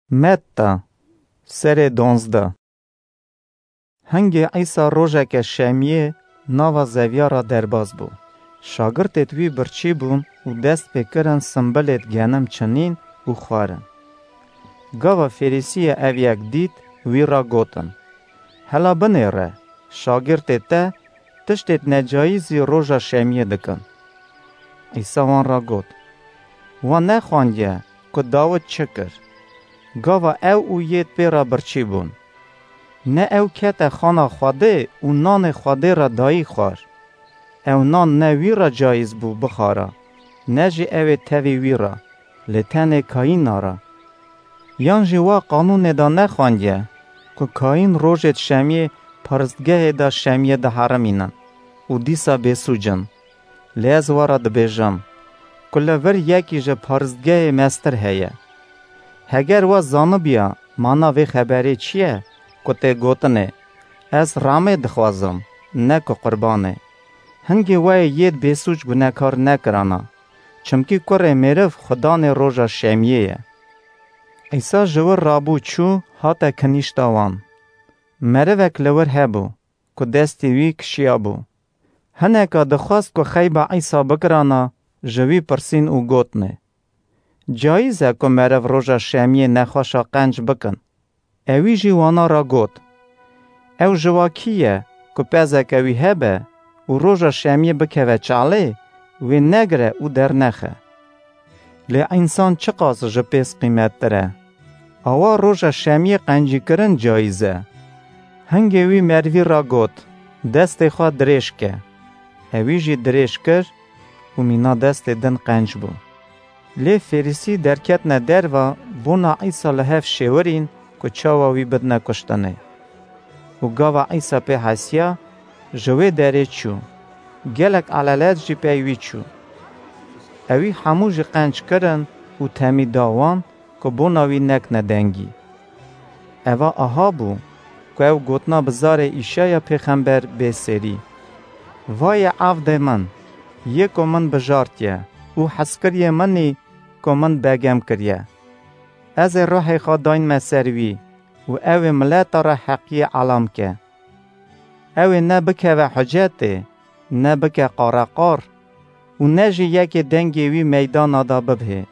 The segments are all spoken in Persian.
متى سر 12 هنگی عیسی روژک شمیه ناوا زویارا درباز بو. شاگردت وی برچی بون و دست بکرن سنبلت گنم چنین و خوارن. گاوا فریسی اویک دید وی را گوتن. هلا بنیره شاگردت تا تشتت نجایزی روژا شمیه دکن. عیسی وان را گوت. وان نخواندیه که داود چکر. گاوا او یت پیرا برچی بون. نه او کت خانا خواده و نان خواده را دایی خوار. او نان نه وی را جایز بو بخارا. نه جی او تاوی وی را. لتن کاین را. یان جوا قانون دا نخواندیه که کاین روژت شمیه پرستگه دا شمیه دا حرمینن. و دیسا بسوجن. لیز وارا دبیجم. کل ور یکی جه پرستگه مستر هیه. هگر و زانبیا مانا وی خبری چیه؟ که تی گوتنه از رامه دخوازم نه که قربانه. هنگی وی ید بسوچ گناکار نکرانا. چمکی کره میرف خدان روژا شمیه. عیسی جور رابو چو هاتا کنیشتاوان. مروک لور هبو که دستی وی کشیا بو. هنکا دخواست که خیبا عیسی بکرانا جوی پرسین او گوتنه. جایزه که مرو روژا شمیه نخواشا قنج بکن. اوی جیوانا را گوت. او جواکیه که پزک اوی هبه و روژا شمیه بکوه چاله و نگره و در نخه. لی انسان چه قاس جپیس قیمت داره؟ آوا روژا شمیه قنجی کرن جایزه. هنگی وی مروی را گوت. دست خواه دریش که. اوی جی دریش کر و مینا دست دن قنج بو. لی فریسی درکت ندر و بونا عیسی لحف شورین که چاواوی بد نکشتنه. و گاوا عیسی پی حسیا جوی داره چو. گلک علالت جی پیوی چو. اوی همو جی قنج کرن و تمی داوان که بوناوی نک ندنگی. اوه آها بو که او گوتنا بزار ایشای پیغمبر بسری. وای عفد من یکو من بجارتیه و حسکریه منی که من بگم کریه. از روح خداین مسروی و او ملت را حقی علام که. او نه بکه و حجته نه بکه قارقار و نه جی یک دنگی وی میدان دا ببه.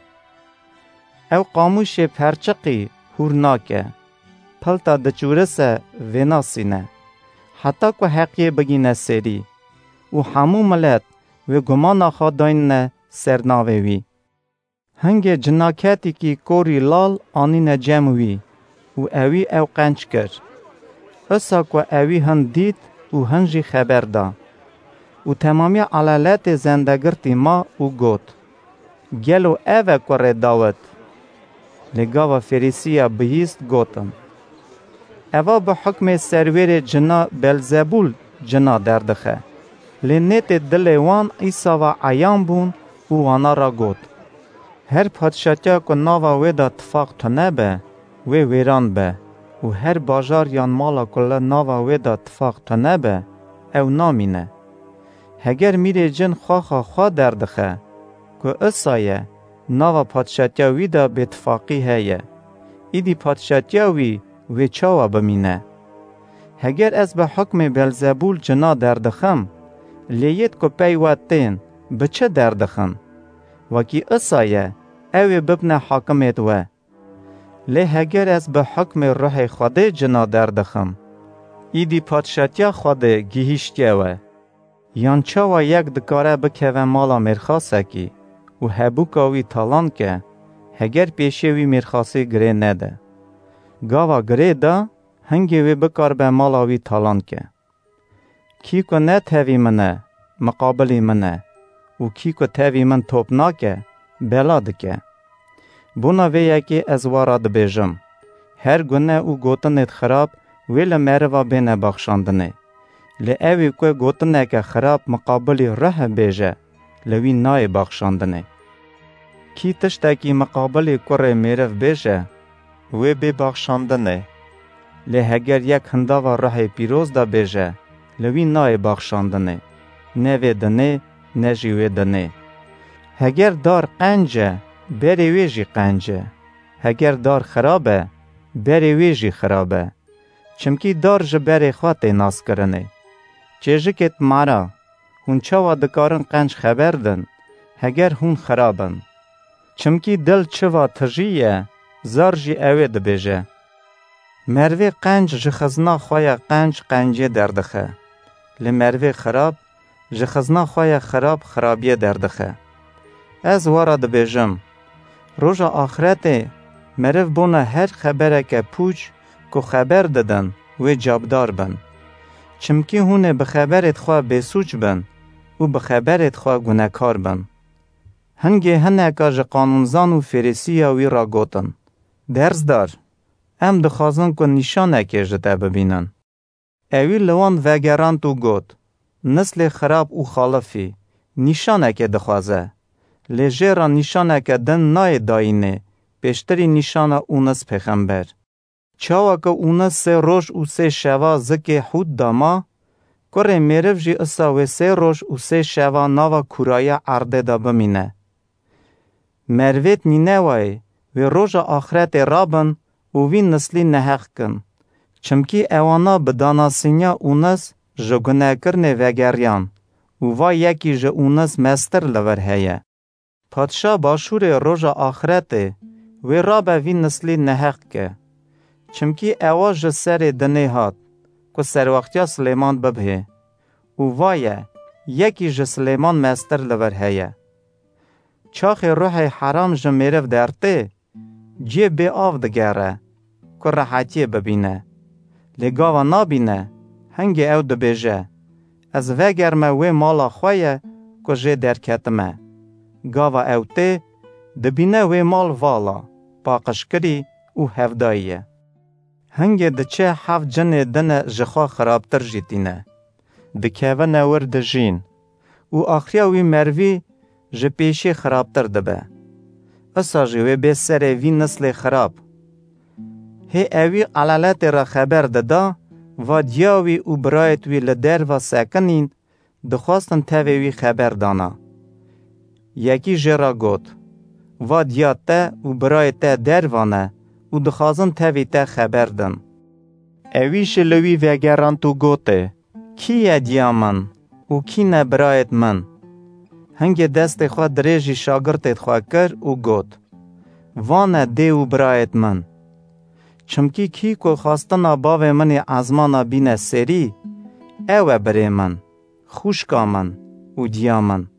او قاموش پرچقی هورناکه پلتا دچورسه ویناسینه حتی که حقی بگینه سری و همو ملت و گمان خداین سرناوی وی. هنگ جناکتی کی کوری لال آنی نجموی و اوی او قنج کر. اسا که اوی هن دید و هنجی خبر دا. و تمامی علالت زندگرتی ما و گوت. گلو اوه کره داوت. لگاو فریسیا بهیست گوتم. اوه به حکم سرویر جنا بلزبول جنا دردخه. لنیت دل وان عیسا و عیان بون و وانا را گوت. هر پادشاتیا که ناوا ویدا اتفاق تنه به ویران به و هر باجار یان مالا کلا ناوا ویدا اتفاق تنه به او نامینه. هگر میره جن خواه دردخه که اسایه ناوا پادشاتیا ویدا به اتفاقی هیه. ایدی پادشاتیا وی چاوا بمینه. هگر از به حکم بلزبول جنا دردخم لیت که پیواتین بچه دردخم وکی اسایه اوی ببنه حاکمیت و لی هگر از به حکم روح خوده جنا دردخم ایدی پادشاتیا خوده گیهشتیه و یان چاوا یک دکاره بکوه مالا مرخاسه کی و هبوکاوی تالان که هگر پیشوی مرخاسی گره نده گاوا گره دا هنگی وی بکار به مالاوی تالان که کی که نه تاوی منه مقابلی منه و کی که تاوی من توپ ناکه بلاد که. بونا وی یکی از وارد بیجم. هر گونه او گوتنت خراب ویل مروا بینه بخشاندنه. لی اوی که گوتنه که خراب مقابلی ره بیجه لوی نای بخشاندنه. کی تشتاکی مقابلی کره میرف بیجه وی بی بخشاندنه. لی هگر یک هنداوا ره پیروز دا بیجه لوی نای بخشاندنه. نه وی دنه نه جیوی دنه. هگر دار قنجه بری ویجی قنجه. هگر دار خرابه بری ویجی خرابه چمکی دار جبری خواته ناس کرنه چیجکت مارا هون چوا دکارن قنج خبر دن هگر هون خرابن چمکی دل چوا تجیه زار جی اوه دبیجه مروه قنج جخزنا خواه قنج قنجه دردخه لمروه خراب جخزنا خواه خراب خرابیه دردخه از وارا دبیجم روژا آخرت مروه بونه هر خبره که پوچ که خبر ددن و جابدار بن چمکی هونه بخبرت خواه بسوچ بن و بخبرت خواه گناهکار بن هنگه هنکا جه قانونزان و فریسی وی را گوتن درز دار ام دخوازن که نشانه که جده ببینن اوی لوان وگران تو گوت نسل خراب و خالفی نشانه که دخوازه لیجه را نشانه که دن نای داینه پیشتری نشانه اونس پیغمبر چاوا که اونس 3 روز و 3 شوا زکی حود داما کره میرف جی اصا و 3 روز و 3 شوا ناوا کورای عرده دا بمینه مرویت نینه وای و روژ آخرت رابن و وی نسلی نحق کن چمکی اوانا بداناسینیا اونس جگنه کرنه وگریان و وای یکی جه اونس مستر لور هیه پادشاه باشور روژ آخرت و رابه وی نسلی نحق که چمکی اوا جه سر دنه هات که سر وقتیا سلیمان ببه و وایه یکی جه سلیمان مستر لور هیه چاخ روح حرام جه میرف درته جه بی آف دگره که راحتی ببینه لگاوا نابینه هنگی او دبیجه از وگرمه و مالا خواه که جه درکتمه گاوا او ته دبینه و مال والا پاقشکری و هفداییه هنگی دچه 7 جن دن جخوا خرابتر جیتینه دکیوه نور دجین و آخریا وی مروی جه پیشی خرابتر دبه اصا جوی بی سر وی نسل خراب هی اوی علالت را خبر دادا و دیاوی و برایت وی لدر و سکنین دخواستن تاوی وی خبر دانا یکی جرا گوت و دیاته و برایت دروانه و دخوازن تاوی تا خبر دن اویش لوی وگران تو گوته کی دیا من و کی نبرایت من هنگ دست خواه دریجی شاگرتت خواه کر و گوت وانه دی و برایت من چمکی کی که خواستنا باوی منی ازمانا بینه سری اوه بری من خوشکا من و دیا من